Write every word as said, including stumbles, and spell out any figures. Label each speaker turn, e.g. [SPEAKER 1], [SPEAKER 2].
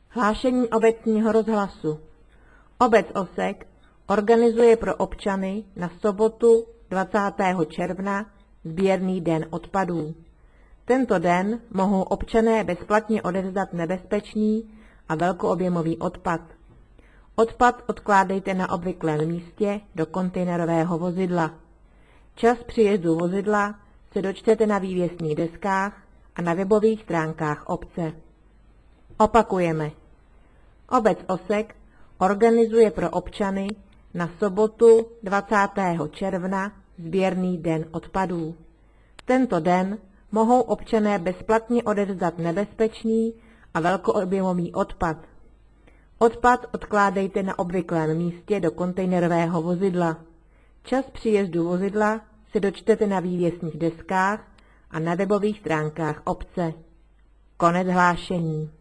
[SPEAKER 1] Hlášení obecního rozhlasu. Obec Osek organizuje pro občany na sobotu dvacátého června sběrný den odpadů. Tento den mohou občané bezplatně odevzdat nebezpečný a velkoobjemový odpad. Odpad odkládejte na obvyklém místě do kontejnerového vozidla. Čas příjezdu vozidla se dočtete na vývěsních deskách a na webových stránkách obce. Opakujeme. Obec Osek organizuje pro občany na sobotu dvacátého června sběrný den odpadů. Tento den mohou občané bezplatně odevzdat nebezpečný a velkoobjemový odpad. Odpad odkládejte na obvyklém místě do kontejnerového vozidla. Čas příjezdu vozidla se dočtete na vývěsních deskách a na webových stránkách obce. Konec hlášení.